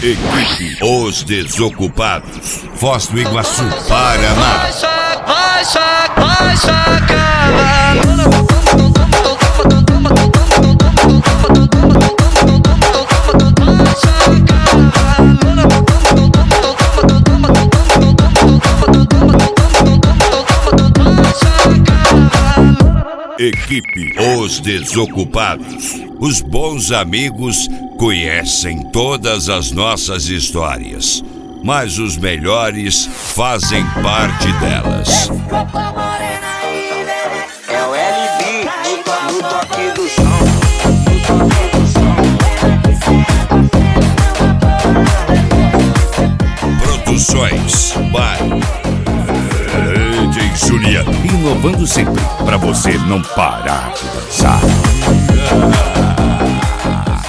Equipe Os Desocupados, Foz do Iguaçu, Paraná. Vai sacar. Equipe Os Desocupados. Os bons amigos conhecem todas as nossas histórias, mas os melhores fazem parte delas. É o LB no toque do som. Produções by DJ Juliano. Inovando sempre, pra você não parar de dançar.